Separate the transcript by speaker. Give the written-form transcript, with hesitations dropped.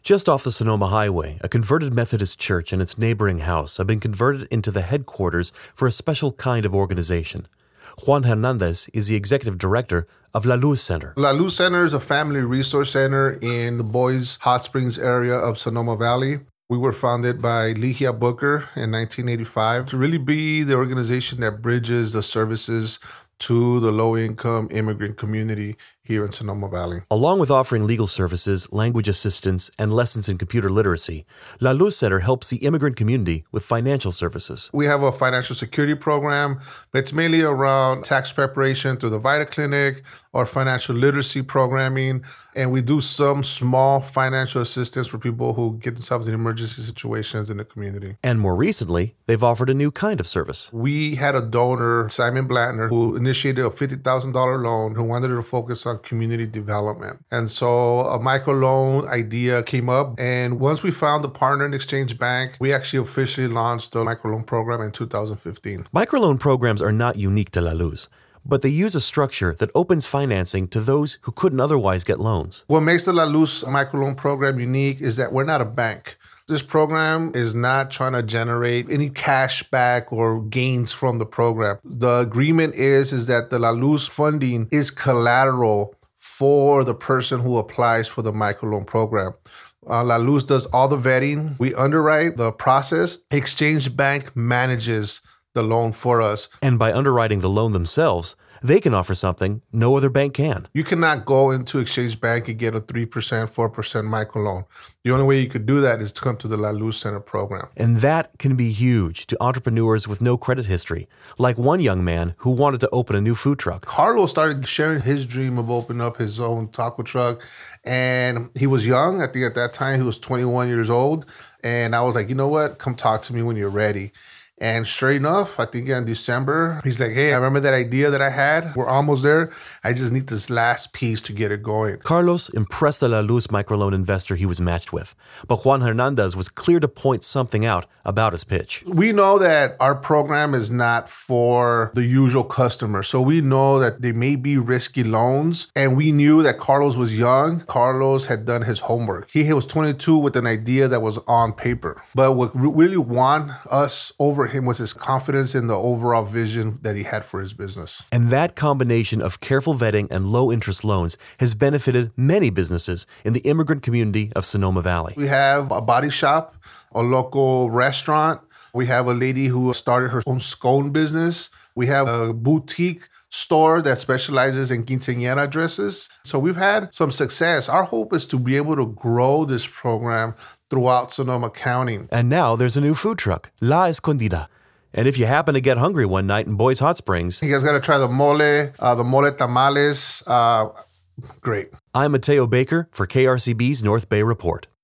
Speaker 1: Just off the Sonoma Highway, a converted Methodist church and its neighboring house have been converted into the headquarters for a special kind of organization. Juan Hernandez is the executive director of La Luz Center.
Speaker 2: La Luz Center is a family resource center in the Boys Hot Springs area of Sonoma Valley. We were founded by Ligia Booker in 1985 to really be the organization that bridges the services to the low-income immigrant community here in Sonoma Valley.
Speaker 1: Along with offering legal services, language assistance, and lessons in computer literacy, La Luz Center helps the immigrant community with financial services.
Speaker 2: We have a financial security program, but it's mainly around tax preparation through the VITA Clinic or financial literacy programming. And we do some small financial assistance for people who get themselves in emergency situations in the community.
Speaker 1: And more recently, they've offered a new kind of service.
Speaker 2: We had a donor, Simon Blattner, who initiated a $50,000 loan who wanted to focus on community development. And so a microloan idea came up. And once we found a partner in Exchange Bank, we actually officially launched the microloan program in 2015.
Speaker 1: Microloan programs are not unique to La Luz, but they use a structure that opens financing to those who couldn't otherwise get loans.
Speaker 2: What makes the La Luz microloan program unique is that we're not a bank. This program is not trying to generate any cash back or gains from the program. The agreement is that the La Luz funding is collateral for the person who applies for the microloan program. La Luz does all the vetting. We underwrite the process. Exchange Bank manages the loan for us.
Speaker 1: And by underwriting the loan themselves, they can offer something no other bank can.
Speaker 2: You cannot go into Exchange Bank and get a 3%, 4% microloan. The only way you could do that is to come to the La Luz Center program.
Speaker 1: And that can be huge to entrepreneurs with no credit history, like one young man who wanted to open a new food truck.
Speaker 2: Carlos started sharing his dream of opening up his own taco truck. And he was young. I think at that time he was 21 years old. And I was like, you know what? Come talk to me when you're ready. And sure enough, I think in December, he's like, hey, I remember that idea that I had. We're almost there. I just need this last piece to get it going.
Speaker 1: Carlos impressed the La Luz microloan investor he was matched with, but Juan Hernandez was clear to point something out about his pitch.
Speaker 2: We know that our program is not for the usual customer. So we know that they may be risky loans. And we knew that Carlos was young. Carlos had done his homework. He was 22 with an idea that was on paper. But what really won us over him was his confidence in the overall vision that he had for his business.
Speaker 1: And that combination of careful vetting and low-interest loans has benefited many businesses in the immigrant community of Sonoma Valley.
Speaker 2: We have a body shop, a local restaurant. We have a lady who started her own scone business. We have a boutique store that specializes in quinceañera dresses. So we've had some success. Our hope is to be able to grow this program throughout Sonoma County.
Speaker 1: And now there's a new food truck, La Escondida. And if you happen to get hungry one night in Boys Hot Springs,
Speaker 2: you guys got to try the mole tamales. Great.
Speaker 1: I'm Mateo Baker for KRCB's North Bay Report.